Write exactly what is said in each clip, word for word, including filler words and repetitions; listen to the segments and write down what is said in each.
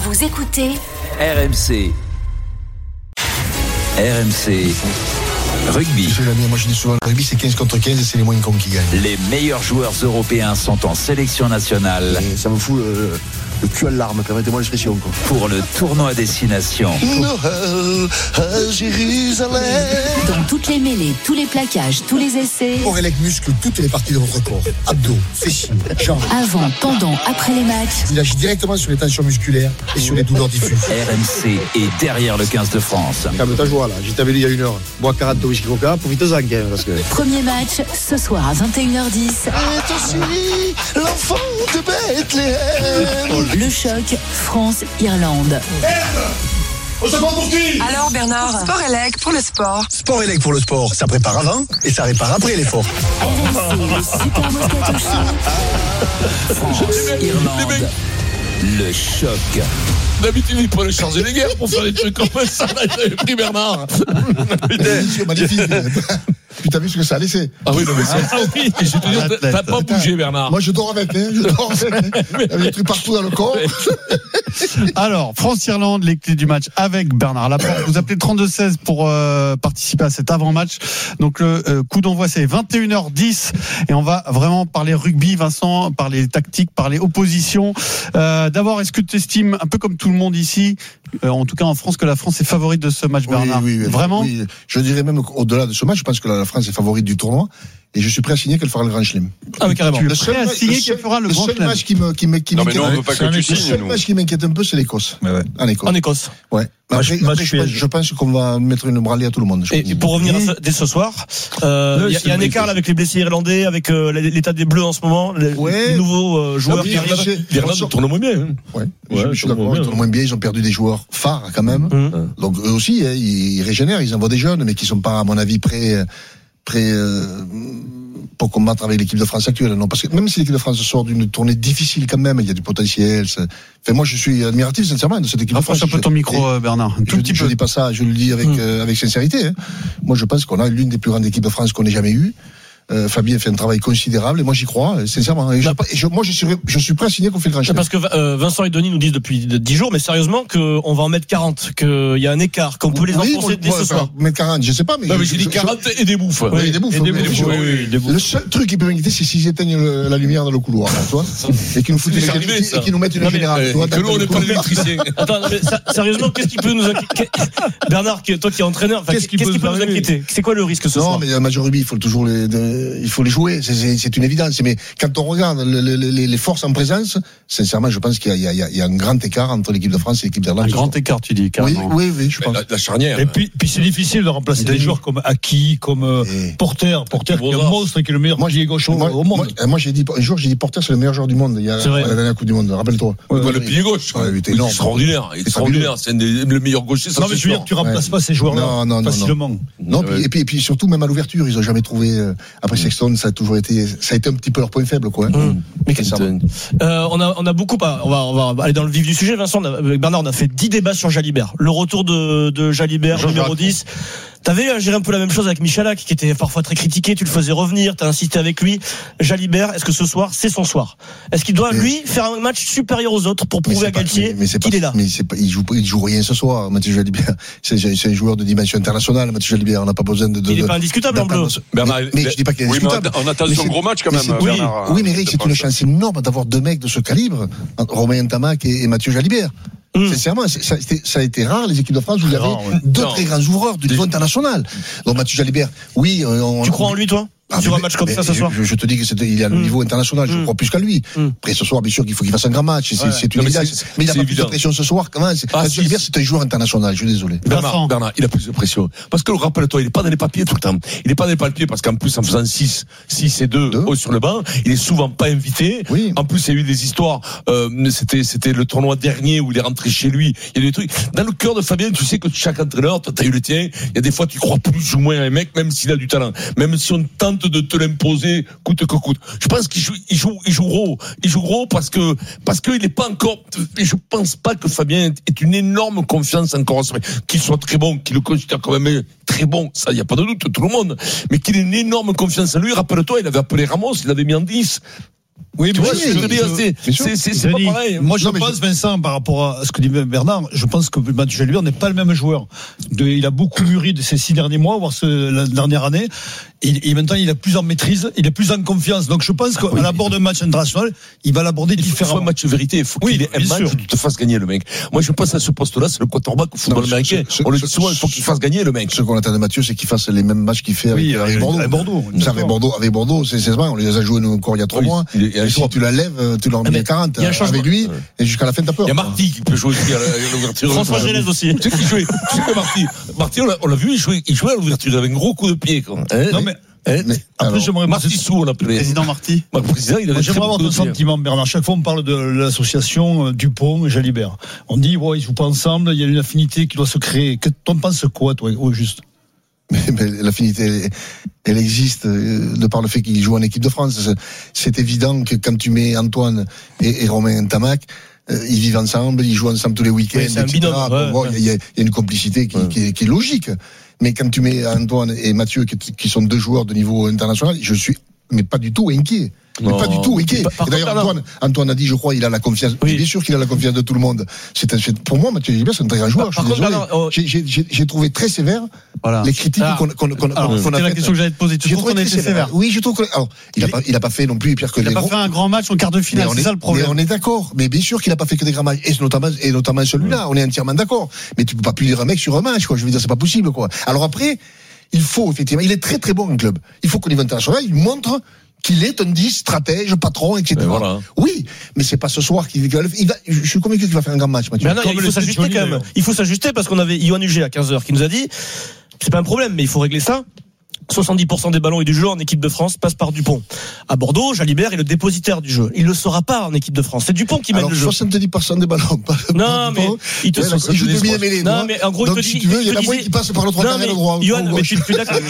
Vous écoutez R M C. R M C Rugby. Moi je dis souvent, le rugby c'est quinze contre quinze et c'est les moins cons qui gagnent. Les meilleurs joueurs européens sont en sélection nationale. Et ça me fout le, le cul à l'arme, permettez-moi l'expression. Quoi. Pour le tournoi à destination. Noël à Jérusalem. dans toutes les mêlées, tous les plaquages, tous les essais. Orelec muscle toutes les parties de votre corps. Abdos, fessiers, jambes. Avant, pendant, après les matchs. Il agit directement sur les tensions musculaires et sur les douleurs diffuses. R M C est derrière le quinze de France. Calme ta joie là, je t'avais dit il y a une heure. Bois quarante de whisky coca, profite-en quand même. Parce que... Premier match, ce soir à vingt et une heures dix. Et aussi l'enfant de Bethléem. Le choc, France-Irlande. Alors Bernard, Sport Elec pour le sport. Sport Elec pour le sport, ça prépare avant et ça répare après l'effort. R M C, le Super Moscato Show. France-Irlande. Le choc. D'habitude, il prenait Schwarzenegger pour faire des trucs comme ça. Là, j'avais pris Bernard. C'est magnifique. Puis t'as vu ce que ça a laissé. Ah oui, non, mais c'est. Ah oui, et je te dis, t'as, t'as pas bougé, Bernard. Moi, je dors avec, hein, je dors avec. Il y avait des trucs partout dans le corps. Alors, France-Irlande, les clés du match avec Bernard Laporte. Vous appelez trente-deux seize pour euh, participer à cet avant-match. Donc, le euh, coup d'envoi, c'est vingt et une heures dix. Et on va vraiment parler rugby, Vincent, parler tactique, parler opposition. Euh, d'abord, est-ce que tu estimes, un peu comme tout le monde ici, euh, en tout cas en France, que la France est favorite de ce match, Bernard? Oui, oui, oui. Vraiment oui, je dirais même au-delà de ce match, je pense que la France est favorite du tournoi. Et je suis prêt à signer qu'elle fera le Grand Chelem. Ah, mais carrément. Tu es le prêt à signer qu'elle fera le, le Grand seul Chelem. match qui me, qui me, qui non, mais m'inquiète. non, on veut pas que tu signes. Le seul match qui m'inquiète un peu, c'est l'Écosse. Mais ouais. En Écosse. En Écosse. Ouais. Après, Match, après, match je, je pense qu'on va mettre une branlée à tout le monde. Et, et pour revenir à ce, dès ce soir, il euh, y, y a un écart là, avec les blessés irlandais, avec euh, l'état des Bleus en ce moment, les, ouais. les nouveaux euh, joueurs oui, qui arrivent. L'Irlande tourne moins bien. Hein. Ouais, ouais, je, je suis d'accord, ils tournent moins bien, ils ont perdu des joueurs phares quand même. Mmh. Donc eux aussi, hein, ils, ils régénèrent, ils envoient des jeunes, mais qui sont pas, à mon avis, prêts, prêts euh, pour combattre avec l'équipe de France actuelle. Non, parce que même si l'équipe de France sort d'une tournée difficile quand même, il y a du potentiel. Ça... Enfin, moi, je suis admiratif sincèrement de cette équipe de France. Approche un peu ton micro, et, Bernard. Un tout je, petit je peu. dis pas ça, je le dis avec mmh. euh, avec sincérité. Hein. Moi, je pense qu'on a l'une des plus grandes équipes de France qu'on ait jamais eues. Euh, Fabien fait un travail considérable et moi j'y crois sincèrement et je, et je, moi je suis, je suis prêt à signer qu'on fait le Grand Chelem. Parce que euh, Vincent et Denis nous disent depuis dix jours, mais sérieusement qu'on va en mettre quarante, qu'il y a un écart, qu'on peut les oui, enfoncer dès moi, ce soir. Mettre quarante, je sais pas, mais, non, mais je, j'ai dit je, quarante je, et des bouffes. Oui, et des bouffes. Et des mais, bouffes, mais, oui, oui, des bouffes. Le seul truc qui peut m'inquiéter, c'est s'ils éteignent le, la lumière dans le couloir, tu vois, et qu'ils nous foutent une, et qu'ils nous mettent une non, générale. Mais, que nous on n'est pas l'électricien. Attends, mais ça, sérieusement, qu'est-ce qui peut nous inquiéter? Bernard, toi qui es entraîneur, qu'est-ce qui peut nous inquiéter? C'est quoi le risque ce soir? Non, mais un match de rugby, il faut toujours les, il faut les jouer. C'est une évidence. Mais quand on regarde le, le, les, les forces en présence, sincèrement, je pense qu'il y a, il y a, il y a un grand écart entre l'équipe de France et l'équipe d'Irlande. Un grand écart, tu dis, carrément. Oui, oui, oui, je pense. La, la charnière. Et puis, puis c'est difficile de remplacer des joueurs comme Aki, comme euh, et... Porter, Porter qui est un monstre et qui est le meilleur pied gauche au monde. Moi, moi j'ai dit, un jour, j'ai dit Porter, c'est le meilleur joueur du monde. Il y a la, la dernière Coupe du Monde, rappelle-toi. Ouais, ouais, le pied gauche. Ouais, ouais, c'est extraordinaire. Extraordinaire. C'est le meilleur gaucher. Non, mais je veux dire, tu remplaces pas ces joueurs-là. Non, non, non. Facilement. Non, et puis, et puis surtout, même à l'ouverture, ils ont jamais trouvé, après Sexton, ça a toujours été, ça a été un petit peu leur point faible, quoi. Mais euh, on a on a beaucoup pas on va on va aller dans le vif du sujet. Vincent, on a, avec Bernard, on a fait dix débats sur Jalibert. Le retour de de Jalibert, Jean numéro dix. T'avais géré un peu la même chose avec Michalak, qui était parfois très critiqué. Tu le faisais revenir, t'as insisté avec lui. Jalibert, est-ce que ce soir c'est son soir? Est-ce qu'il doit mais lui faire un match supérieur aux autres pour prouver à Galtier qu'il est là? Mais c'est pas, il joue il joue rien ce soir. Mathieu Jalibert, c'est c'est un joueur de dimension internationale. Mathieu Jalibert, on n'a pas besoin de. de il est pas indiscutable en bleu. Bernard, mais, mais je dis pas qu'il est indiscutable. Oui, on attend son gros match quand même. Oui, oui, mais Eric, c'est une chance énorme d'avoir deux mecs de ce calibre, Romain Ntamak et, et Mathieu Jalibert. Mmh. Sincèrement, ça, ça a été rare les équipes de France où il y avait non, ouais. deux non. très grands ouvreurs du niveau international. Donc Mathieu Jalibert, oui. On, tu crois en lui, toi? Ah, sur mais, un match comme mais, ça ce soir. Je, je te dis que c'était, il a le mmh. niveau international, je mmh. crois plus qu'à lui. Mmh. Après ce soir, bien sûr qu'il faut qu'il fasse un grand match. C'est, ouais, c'est une évidence. Mais il a pas plus de pression ce soir. Comment ah, Mathieu Jalibert, c'est un joueur international. Je suis désolé. Bernard, Bernard, il a plus de pression. Parce que rappelle-toi, il est pas dans les papiers tout le temps. Il est pas dans les papiers parce qu'en plus, en faisant six, six et deux sur le banc, il est souvent pas invité. Oui. En plus, il y a eu des histoires. Euh, c'était, c'était le tournoi dernier où il est rentré chez lui. Il y a des trucs. Dans le cœur de Fabien, tu sais que chaque entraîneur, toi, t'as eu le tien. Il y a des fois, tu crois plus ou moins à un mec, même s'il a du talent. Même si on tente de te l'imposer coûte que coûte. Je pense qu'il joue, il joue, il joue gros. Il joue gros parce que, parce qu'il n'est pas encore, et je pense pas que Fabien ait une énorme confiance encore, qu'il soit très bon, qu'il le considère quand même très bon. Ça, il n'y a pas de doute, tout le monde. Mais qu'il ait une énorme confiance en lui. Rappelle-toi, il avait appelé Ramos, il l'avait mis en dix. Oui, tu mais vois, je- c'est, je- c'est, je- c'est, c'est, c'est pas Denis, pareil. Moi, je Non, mais pense, je- Vincent, par rapport à ce que dit Bernard, je pense que Mathieu Jalibert n'est pas le même joueur. De, il a beaucoup mûri de ces six derniers mois, voire ce, la dernière année. Et, et maintenant, il a plus en maîtrise, il est plus en confiance. Donc, je pense qu'à oui. l'abord d'un match international, il va l'aborder Il faut différemment. un match vérité. Il faut Oui, qu'il ait un bien match sûr. où tu te fasses gagner le mec. Moi, je pense à ce poste-là, c'est le quarterback au football Non, américain. ce- ce- On le ce- dit souvent, il faut qu'il fasse gagner le mec. Ce qu'on attend de Mathieu, c'est qu'il fasse les mêmes matchs qu'il fait avec, Oui, avec avec- Bordeaux. avec Bordeaux, Ça, avec d'accord. Bordeaux, avec Bordeaux, c'est, c'est vrai, on les a joués nous, encore il y a trois Oui, mois. il est- il y a un Et si choix. tu la lèves, tu leur Ah, mais mets quarante. il y a un changement. Avec lui, et jusqu'à la fin, t'as peur. Il y a Marty qui peut jouer aussi à la- à l'ouverture. François Gélès aussi. Tu sais qui jouait, tu sais que Marty, Marty, on l'a, on l'a vu, il jouait, il jouait à l'ouverture avec un gros coup de pied, quoi. Hein, Non, mais, hein, Mais, après, alors, j'aimerais Marty Sou, on l'appelait. Président Marty. Bah, le président, il Moi, avait j'aimerais très avoir beaucoup ton de pied. sentiment, Bernard. Chaque fois, on parle de l'association euh, Dupont et Jalibert. On dit, ouais, ils jouent pas ensemble, il y a une affinité qui doit se créer. Que, t'en penses quoi, toi, au juste? Mais, mais l'affinité, elle, elle existe euh, de par le fait qu'ils jouent en équipe de France. C'est, c'est évident que quand tu mets Antoine et, et Romain Tamac, euh, ils vivent ensemble, ils jouent ensemble tous les week-ends, Oui, c'est un et cetera. binôme, Bon, ouais, bon, ouais. il y, a- il y a une complicité qui, Ouais. qui, est, qui est logique. Mais quand tu mets Antoine et Mathieu, qui, qui sont deux joueurs de niveau international, je suis mais pas du tout inquiet. Mais Non. pas du tout inquiet. Par- par Et d'ailleurs, contre, Antoine, Antoine a dit, je crois, il a la confiance. Oui. Mais bien sûr qu'il a la confiance de tout le monde. C'est un, c'est- pour moi, Mathieu Gilbert, c'est un très grand joueur. Par- je par suis contre, désolé. Bernard, oh, J'ai, j'ai, j'ai, j'ai trouvé très sévère Voilà. les critiques Ah. qu'on, qu'on, qu'on, Alors, qu'on a c'était la faites. question que j'allais te poser. Tu J'ai trouves trouvé qu'on très était sévère? Oui, je trouve que, alors, il a Il- pas, il a pas fait non plus pire que Il les n'a pas gros. fait un grand match en quart de Mais finale, on c'est est, ça le mais problème. on est d'accord. Mais bien sûr qu'il a pas fait que des grands matchs. Et notamment, et notamment celui-là. On est entièrement d'accord. Mais tu peux pas punir un mec sur un match, quoi. Je veux dire, c'est pas possible, quoi. Alors après, il faut, effectivement, il est très très bon en club. Il faut qu'au niveau international, il montre qu'il est un dix, stratège, patron, et cetera. Ben voilà. Oui, mais c'est pas ce soir qu'il va, il va, je suis convaincu qu'il va faire un grand match, Mathieu. Mais non, Comme il le faut s'ajuster Johnny, quand même. d'ailleurs. Il faut s'ajuster parce qu'on avait Yoann Huget à quinze heures qui nous a dit c'est pas un problème, mais il faut régler ça. soixante-dix pour cent des ballons et du jeu en équipe de France passent par Dupont. À Bordeaux, Jalibert est le dépositaire du jeu. Il le sera pas en équipe de France. C'est Dupont qui mène Alors, le jeu. soixante-dix pour cent des ballons. Pas, Non, pas mais Dupont. il te Ouais, d'accord, il joue demi mêlée, Non, mais en gros, donc, il te si dit. tu veux, il y en te a moins disait- qui passent par le trois Non, quarts et mais le droit. Yoann, ou mais gauche. tu es d'accord.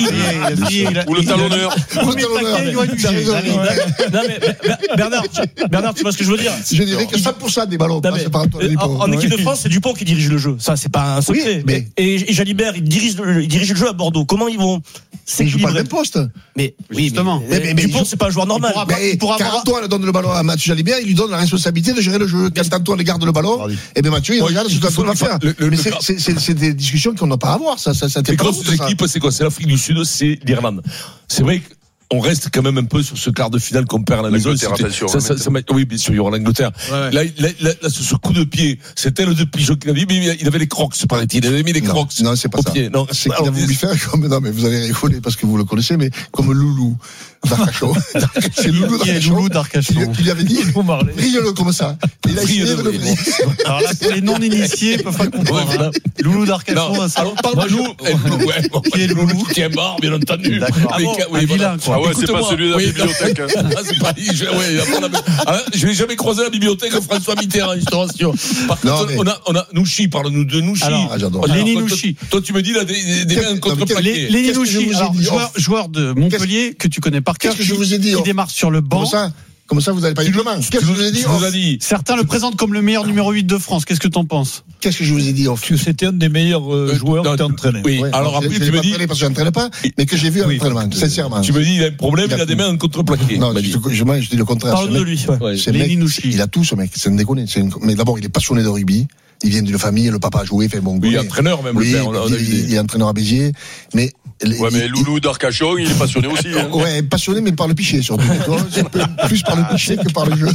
Ou le talonneur. Ou le talonneur. Yoann T'as raison. Non, mais Ber- Bernard, tu- Bernard, tu vois ce que je veux dire? Je dirais que cent pour cent des ballons Non, mais, passent par Antoine euh, Dupont. en, en équipe de France, c'est Dupont qui dirige le jeu. Ça, c'est pas un secret. Oui, mais- et, et Jalibert, il dirige, le, il dirige le jeu à Bordeaux. Comment ils vont Mais il joue pas le s'équilibrer? même poste. Mais oui, Justement. mais, Mais- mais- mais Dupont, il joue- c'est pas un joueur normal. pourra- Mais il pourra quand avoir- Antoine donne le ballon à Mathieu Jalibert, il lui donne la responsabilité de gérer le jeu. Quand Antoine garde le ballon, et bien Mathieu, il regarde ce qu'Antoine va faire. Le- le- Mais le- c'est- c'est c'est- c'est des discussions qu'on n'a pas à avoir, ça. ça, ça tient Les pas grosses compte de ça. équipes, c'est quoi? C'est l'Afrique du Sud, c'est l'Irlande. C'est vrai qu'on reste quand même un peu sur ce quart de finale qu'on perd à la maison. L'Angleterre, C'était- attention, ça, ça, ça m'a- oui, bien sûr, il y aura l'Angleterre. Ouais. Là, là, là, là, sur ce coup de pied, c'était le de pigeon qu'il avait mis, mais il avait les crocs, paraît-il. Il avait mis les Non, crocs. non, c'est pas au ça. pied. Non, C'est qu'il a alors, voulu faire comme, non, mais vous allez rigoler parce que vous le connaissez, mais comme Loulou d'Arcachon. C'est Loulou Qui est d'Arcachon. Loulou Qui, d'Arcachon. lui- qui lui avait dit, brille-le comme ça. Il a essayé de le Brille-le, briller. Alors là, pour les non-initiés, ils peuvent pas Ouais, comprendre. voilà. hein. Loulou Non, d'Arcachon, ça. alors parle de nous. Eh, ouais, bon, Qui est Loulou Qui est mort, bien entendu. D'accord. Mais Ah bon, qui- oui, un voilà. vilain, quoi. Ah ouais, c'est pas Écoute-moi. celui de la Oui, bibliothèque. hein. Ah, c'est pas, je, ouais, après, on a- ah, je vais jamais croiser la bibliothèque de François Mitterrand, je te rassure. Par Non, contre, mais- on a, on a, Nouchi, parle-nous de Nouchi. Alors, Ah, j'adore. Alors, Lenny toi, Nouchi. Toi, toi, tu me dis, là, des, des, des Qu'est-ce- mains non, mais contre qu'est-ce- plaqué. Lenny Qu'est-ce que je Nouchi, vous ai alors, dit, joueur, oh joueur de Montpellier que tu connais par cœur, Qu'est-ce que je qui- vous ai dit, qui oh démarre sur le banc. Comme ça, comme ça, vous n'allez pas dire demain. Qu'est-ce que je vous ai dit, Tu nous oh as dit. Certains le présentent comme le meilleur numéro huit de France. Qu'est-ce que t'en penses? Qu'est-ce que je vous ai dit, oh Que c'était un des meilleurs euh, Euh, joueurs non, que tu as entraîné. Oui, Ouais, alors je- après, je tu l'ai me pas dis, entraîné parce que je n'entraînais pas, mais que j'ai vu à Oui. l'entraînement, sincèrement. tu me dis, il a un problème, Il a il a des tout. mains contreplaquées. Non, il m'a je, dit. te- je, moi, je dis le contraire. Parle-nous Ce de mec- lui. Ouais. Ouais. ce Lenny mec, Nouchi. il a tout, ce mec. C'est un déconne. C'est une- Mais d'abord, il est passionné de rugby. Il vient d'une famille, le papa a joué, fait bon. Oui, goûter. entraîneur même, Oui, le père. On a, on a il, vu il- des- il est entraîneur à Béziers. Mais. Ouais, mais Loulou d'Arcachon, il est passionné aussi. hein. Ouais, passionné, mais par le pichet, surtout. Tu vois, c'est peu- plus par le pichet que par le jeu.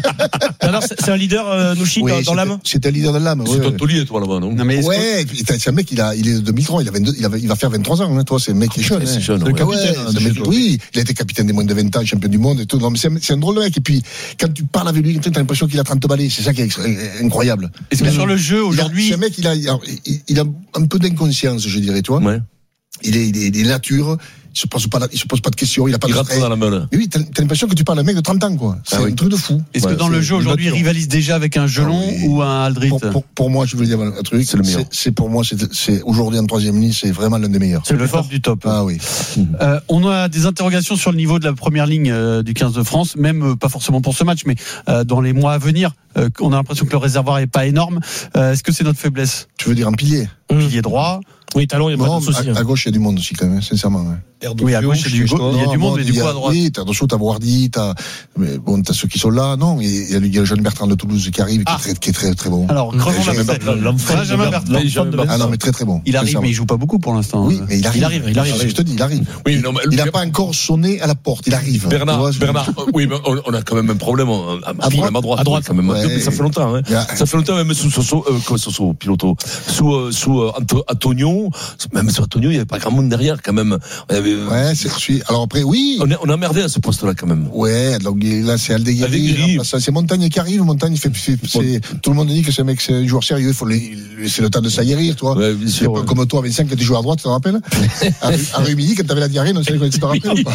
Alors, c'est c'est un leader, euh, Nouchi, Oui, dans, dans c'était- l'âme? C'était un leader de l'âme. C'est ouais, ton ouais. taulier, toi, là-bas, non? Non, mais est-ce que- Ouais, et puis, c'est un mec, il a, il est de deux mille trois, il a vingt-deux, il, a, il va faire vingt-trois ans, hein, toi, c'est un mec qui est jeune. C'est hein. jeune, Ah ouais. ouais, capitaine, c'est hein, un de mec- chez toi. oui, il a été capitaine des moins de vingt ans, champion du monde et tout. Non, mais c'est un, c'est un drôle de mec. Et puis, quand tu parles avec lui, tu as l'impression qu'il a trente balais. C'est ça qui est extra- incroyable. est-ce que sur le jeu, Il a- aujourd'hui, Ce mec, il a, il a, il a un peu d'inconscience, je dirais, tu vois. Ouais. Il est, il est, il est nature. Il se pose pas, la- il se pose pas de questions. Il a pas Il de rentre stress. dans la meule. Mais oui, t'as, t'as l'impression que tu parles à un mec de trente ans, quoi. C'est Ah oui. un truc de fou. est-ce que Ouais, dans le c'est jeu aujourd'hui, il nature. rivalise déjà avec un Gelon Ah oui. ou un Aldrit? Pour, pour, pour moi, je veux dire un truc. C'est le meilleur. C'est pour moi, c'est, c'est aujourd'hui en troisième ligne, c'est vraiment l'un des meilleurs. C'est le top du top. Ah oui. Euh, on a des interrogations sur le niveau de la première ligne euh, du quinze de France, même euh, pas forcément pour ce match, mais euh, dans les mois à venir. Euh, on a l'impression que le réservoir est pas énorme. Euh, est-ce que c'est notre faiblesse? Tu veux dire un pilier? Pilier droit, Oui, talon, il y a Non, pas de souci. à, à gauche, il y a du monde aussi, quand même, sincèrement. Ouais. Oui, à gauche, il y a du, il y a du monde, mais du coup, à droite. Oui, t'as Dosso, t'as Wardy, t'as, mais bon, t'as ceux qui sont là. Non, il y a, il y a le jeune Bertrand de Toulouse qui arrive, Ah. qui est très, qui est très, très bon. Alors, crevons la tête. Benjamin Bertrand. Ah non, mais très, très bon. Il arrive, sincèrement. mais il joue pas beaucoup pour l'instant. Oui, mais il arrive. Il arrive, il arrive. Je te dis, il arrive. Oui, non, mais Il n'a pas encore sonné à la porte, il arrive. Bernard, Tu vois, je- Bernard, euh, oui, mais on, on a quand même un problème, un, un problème à droite, à droite, quand même. ouais. Mais ça fait longtemps, hein. Yeah. Ça fait longtemps, même sous Soso, euh, comme Soso, Piloto, sous, euh, sous euh, Anto- Antonio, même sous Antonio, il n'y avait pas grand monde derrière, quand même. On avait, euh, Ouais, c'est, celui- alors après, oui. on, est, on a merdé à ce poste-là, quand même. Ouais, donc là, c'est Aldeguerri. Aldeguerri. Ça, c'est Montagne qui arrive. Montagne, il fait, fait- c'est, tout le monde dit que ce mec, c'est un joueur sérieux. Il faut les, c'est le temps de s'aguerrir, toi. Ouais, bien sûr, C'est pas ouais. comme toi, Vincent, quand tu jouais à droite, tu te rappelles? à, à Rumilly, quand t'avais la diarrhée, non, tu te rappelles ou pas?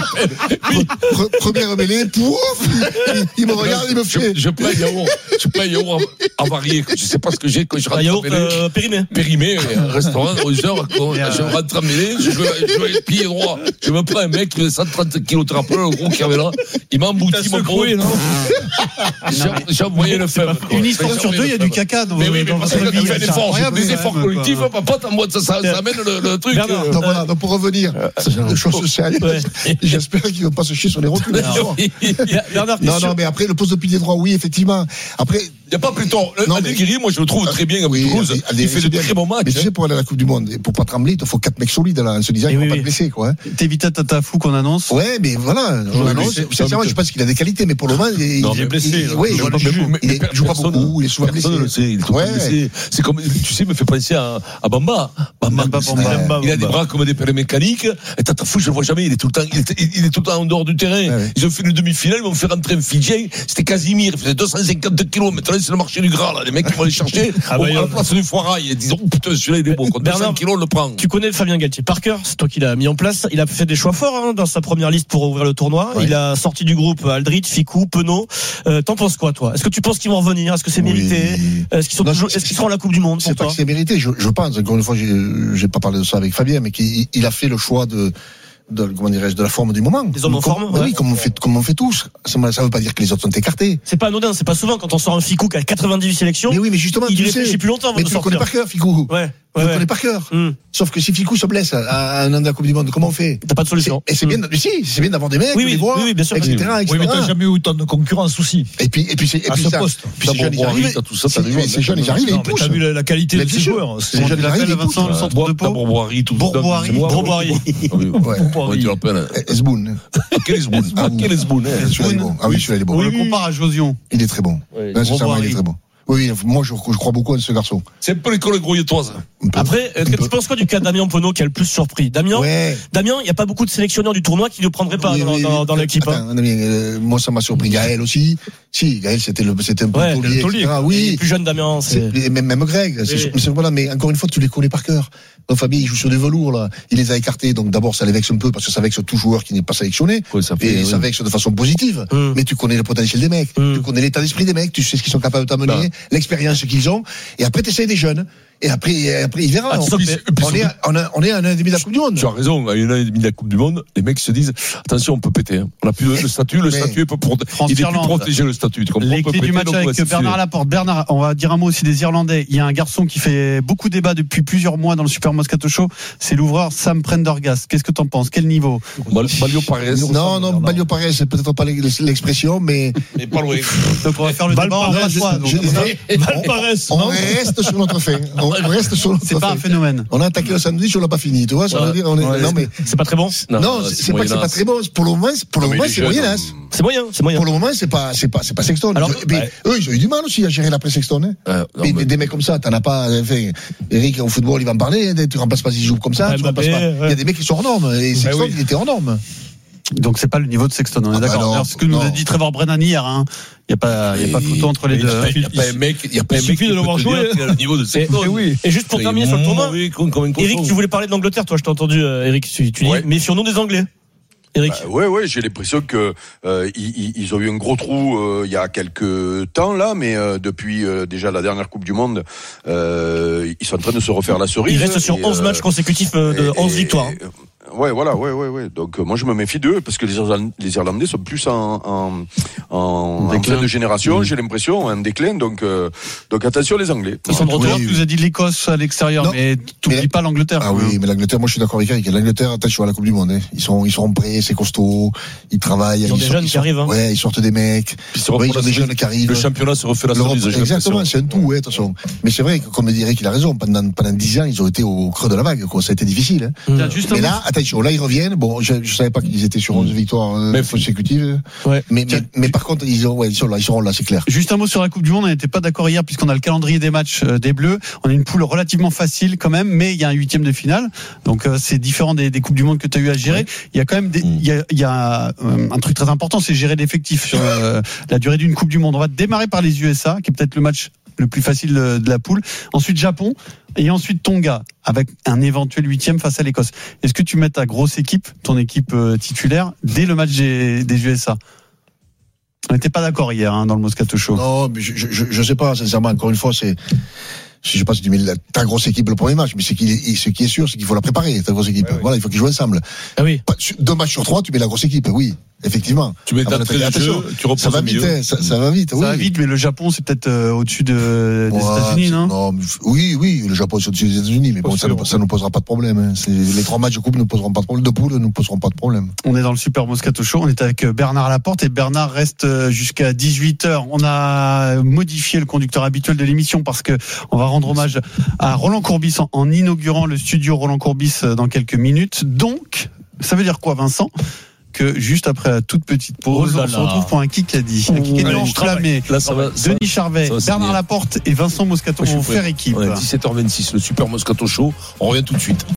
Pre- Première mêlée, pouf! Il, il me regarde, il me Je, fait. je prends un yaourt, je prends un yaourt avarié, je sais pas ce que j'ai quand je rentre Un yaourt en mêlée. euh, périmé. Périmé, un restaurant, aux heures, quand je rentre en mêlée, je veux, je veux pied droit. Je me prends un mec qui fait cent trente kilos de rappel, le gros qui avait là. Il m'a embouti mon pauvre. J'ai- J'ai envoyé le faible. Une histoire sur deux, il y a du caca dans Mais oui, mais dans parce que votre quand tu vie. fais C'est l'effort, incroyable, les quand efforts même, collectifs, quoi. papa, ça, moi, ça, ça, ça amène le, le truc. Bernard, euh, Donc voilà, donc pour revenir, de choses sérieuses, Ouais. j'espère qu'il ne va pas se chier sur les rotules. Bernard, Non, non, mais après, le poste de pilier droit, oui, effectivement. Après, Il n'y a pas plus tôt. Non, mais- Aldeguerri, moi, je le trouve très bien à oui, Toulouse. Alde- Alde- Il fait c'est de bien. très bons matchs. Mais tu sais, pour aller à la Coupe du Monde, et pour pas trembler, il te faut quatre mecs solides, là, en se disant Et qu'il ne oui, va pas oui. te blesser, quoi. Tevita Tatafou qu'on annonce. Ouais, mais voilà. mais On annonce. c'est- Sincèrement, je pense qu'il a des qualités, mais pour le moment, il, Non, il mais est blessé, il- là. Oui, Mais il voilà, joue mais- il mais joue pas personne- beaucoup, il est souvent Personne ne le blessé. sait, il est tout le temps Ouais. blessé. C'est comme, tu sais, il me fait penser à, à Bamba. Bamba, Bamba, c'est- Bamba. il a des bras comme des pelles mécaniques. Et Tatafou, je le vois jamais, il est tout le temps, il est, il est tout le temps en dehors du terrain. Ouais, ouais. Ils ont fait une demi-finale, ils vont faire rentrer un Fidjien. C'était Casimir, il faisait deux cent cinquante kilos. Maintenant, c'est le marché du gras, là. Les mecs, ils vont aller chercher Ah, au- bah, à la place du foirail. Ils disent, oh putain, celui-là, il est beau. Contre deux cents Bernard, kilos, on le prend. Tu connais Fabien Galtier par cœur, c'est toi qui l'as mis en place. Il a fait des choix forts hein, dans sa première liste pour ouvrir le tournoi. Ouais. Il a sorti du groupe Aldrit, Ficou, Penaud. Euh, T'en penses quoi, toi? Est-ce que tu penses qu'ils vont revenir? Est-ce que c'est Oui. mérité? Est-ce qu'ils sont Non, toujours, c'est- est-ce qu'ils seront à la Coupe du Monde C'est pour pas toi? que c'est mérité, je, je pense. Encore une fois, j'ai, j'ai pas parlé de ça avec Fabien, mais qu'il il a fait le choix de, de comment dirais-je, de la forme du moment. Des hommes en Comme- forme, bah ouais. Oui, comme on fait, comme on fait tous. Ça, ça veut pas dire que les autres sont écartés. C'est pas anodin, c'est pas souvent quand on sort un Ficou qui a quatre-vingt-dix sélections. Mais oui, mais justement, il tu y le sais. réfléchit plus longtemps avant Mais de tu le connais sortir. par cœur, Ficou. Ouais, Tu ouais, le ouais. connais par cœur. Hum. Sauf que si Ficou se blesse à un an de la Coupe du Monde, comment on fait? T'as pas de solution. C'est- Et c'est bien, de- si, c'est bien d'avoir des mecs, Oui, de oui, les voir, oui, oui, bien sûr. et cetera, et Oui, mais cetera. t'as jamais eu autant de concurrence aussi. Et puis, et puis, c'est, et À puis ce ça, poste. puis ces jeunes, ils D'abord, arrivent. t'as tout ça, t'as Ces- des joueurs, Ces jeunes, ils arrivent, et Non, ils mais poussent. t'as vu la, la qualité Mais de bien ces sûr. joueurs. Ces C'est- jeunes, ils arrivent, ils poussent. Vincent, le centre de Pau. Bourboirie, tout ça. Bourboirie. C'est moi. Bourboirie. Ah oui, Ouais. Ouais, tu l'appelles. Esboun. Ah, quel Esboun. Ah, quel Esboun. hein. Celui-là, il est bon. Ah oui, celui-là, il est On bon. le compare à Josion. Il est très bon. Ouais, Là, sincèrement, il Bourboirie. est très bon. Oui, oui, moi, je, je crois beaucoup à ce garçon. C'est un peu l'école grouilletoise. Un peu. Après, euh, Un peu. tu penses quoi du cas de Damien Penaud qui a le plus surpris? Damien, Ouais. Damien, il n'y a pas beaucoup de sélectionneurs du tournoi qui ne le prendraient pas Oui, dans, oui, dans- oui. dans l'équipe. hein. Attends, non, mais, euh, moi, ça m'a surpris. Gaël aussi. Si, Gaël, c'était le, c'était un peu Ouais, le taulier, le taulier. et cetera. Il est Oui. plus jeune Damien. C'est- C'est... et même, même Greg. C'est, Oui. c'est- voilà, mais encore une fois, tu les connais par cœur. Donc, Fabien, il joue sur des velours, là. Il les a écartés. Donc, d'abord, ça les vexe un peu parce que ça vexe tout joueur qui n'est pas sélectionné. Ouais, ça fait, Et oui. ça vexe de façon positive. Hum. Mais tu connais le potentiel des mecs. Hum. Tu connais l'état d'esprit des mecs. Tu sais ce qu'ils sont capables de t'amener. Bah. L'expérience qu'ils ont. Et après, tu essaies des jeunes. Et après, et après il verra. Ah, on, tu sais, mais- on est, à- on, a- on est à un an et demi de la Coupe du Monde. Tu as raison, à une année et demie de la Coupe du Monde, les mecs se disent, attention, on peut péter, hein. On a plus le, le statut, le Mais- statut est pas pour, France il est plus Irlande. protégé, le statut. Tu comprends? Les On peut clés du péter, match donc on va avec se Bernard filer. Laporte. Bernard, on va dire un mot aussi des Irlandais. Il y a un garçon qui fait beaucoup débat depuis plusieurs mois dans le Super Moscato Show. C'est l'ouvreur Sam Prendergast. Qu'est-ce que t'en penses? Quel niveau? Mal- Balio Paredes. Non, non, Balio Paredes, c'est peut-être pas l'expression, mais Mais pas loin. Donc on va faire le débat en Valparaiso, trois. Donc, je- je- Valparaiso, on non reste sur notre fait. On reste sur notre c'est pas un fait. phénomène. On a attaqué le sandwich, on l'a pas fini, tu vois, ça Ouais. veut dire, on est, Ouais. non, mais, C'est pas très bon. non, c'est c'est pas que c'est pas très bon, pour le moment, c'est- pour le Non, mais moment, les c'est jeunes, moyen, euh, C'est moyen, c'est moyen. Pour le moment, c'est pas, c'est pas, c'est pas Sexton. Alors, mais, ouais. eux, ils ont eu du mal aussi à gérer l'après Sexton, hein. Euh, non, mais, mais- des mecs comme ça, t'en as pas, enfin, Eric, au football, il va en parler, hein, tu remplaces pas Zizou comme ça, Ouais, tu Mbappé, remplaces pas. ouais. Il y a des mecs qui sont hors normes, et Sexton, oui. il était hors norme. Donc c'est pas le niveau de Sexton. On est Ah bah d'accord. non, Alors, ce que nous non. a dit Trevor Brennan hier, hein. Il y a pas, il y a pas Et- photo entre les Il deux. y a pas- il y a pas un mec, il y a pas un il mec suffit qui de le peut voir te jouer. dire qu'il a le niveau de Sexton. Et, oui. Et juste pour terminer sur le tournoi, Oui, comme- comme un Eric, cochon. tu voulais parler de l'Angleterre, toi, je t'ai entendu, euh, Eric. Tu, tu dis, Ouais. méfions-nous des Anglais. Eric. Bah, ouais, ouais, j'ai l'impression que euh, ils, ils ont eu un gros trou euh, il y a quelques temps là, mais euh, depuis euh, déjà la dernière Coupe du Monde, euh, ils sont en train de se refaire la cerise. Il reste sur Et, onze euh, matchs consécutifs euh, de et- onze et- victoires. et- Ouais, voilà, ouais, ouais, ouais. Donc, euh, moi, je me méfie d'eux parce que les Irlandais, les Irlandais sont plus en, en, en, en fin de génération, mmh. j'ai l'impression, en déclin. Donc, euh, donc attention les Anglais. Ils sont de retour. Tu nous as dit l'Écosse à l'extérieur, non, mais t'oublies mais, pas l'Angleterre. Ah oui, mais l'Angleterre, moi, je suis d'accord avec Eric. L'Angleterre, attention à la Coupe du Monde. Hein. Ils sont, ils seront prêts, c'est costaud. Ils travaillent. Ils ont ils des sortent, jeunes ils qui sortent, arrivent. Hein. Ouais, ils sortent des mecs. Puis ouais, ils ont des jeunes qui arrivent. Le championnat se refait la cerise. Exactement, c'est un tout, ouais, attention. Mais c'est vrai que, comme dirait qu'il a raison, pendant, pendant dix ans, ils ont été au creux de la vague, quoi. Ça a été difficile. Hein. Mmh. Mais là, attention, là, ils reviennent. Bon, je, je savais pas qu'ils étaient sur onze victoires euh, consécutives. Ouais. Mais, mais, mais par contre, ils, ont, ouais, ils sont là, ils seront là, c'est clair. Juste un mot sur la Coupe du Monde. On n'était pas d'accord hier puisqu'on a le calendrier des matchs euh, des Bleus. On a une poule relativement facile quand même, mais il y a un huitième de finale. Donc euh, c'est différent des, des Coupes du Monde que tu as eu à gérer. Ouais. Il y a quand même des, mmh. il y a, il y a euh, un truc très important, c'est gérer l'effectif sur euh, la durée d'une Coupe du Monde. On va démarrer par les U S A, qui est peut-être le match le plus facile de, de la poule. Ensuite Japon. Et ensuite Tonga, avec un éventuel huitième face à l'Écosse. Est-ce que tu mets ta grosse équipe, ton équipe euh, titulaire, dès le match des, des U S A? On n'était pas d'accord hier hein, dans le Moscato Show. Non, mais je, je, je sais pas, sincèrement, encore une fois, c'est... Je sais pas si tu mets ta grosse équipe le premier match, mais ce qui est, ce qui est sûr, c'est qu'il faut la préparer, ta grosse équipe. Ouais, voilà, il faut qu'ils jouent ensemble. Ah oui. Deux matchs sur trois, tu mets la grosse équipe, oui. Effectivement. Tu mets ta très jeu, tu reposes ça va vite, hein, ça, ça va vite. Ça oui. va vite, mais le Japon, c'est peut-être euh, au-dessus de, des ouais, États-Unis, non? Non, mais, oui, oui, le Japon c'est au-dessus des États-Unis, mais bon, ça, nous, ça nous posera pas de problème. Hein. C'est, les trois matchs de coupe nous poseront pas de problème, de poule nous poseront pas de problème. On est dans le Super Moscato Show, on est avec Bernard Laporte et Bernard reste jusqu'à dix-huit heures. On a modifié le conducteur habituel de l'émission parce que on va rendre hommage à Roland Courbis en, en inaugurant le studio Roland Courbis dans quelques minutes. Donc, ça veut dire quoi, Vincent? Que juste après la toute petite pause, oh on se retrouve pour un Kikadi. Un Kikadi enflammé. Là, ça va, ça, Denis Charvet, ça Bernard Laporte et Vincent Moscato vont faire équipe. On est dix-sept heures vingt-six, le Super Moscato Show. On revient tout de suite.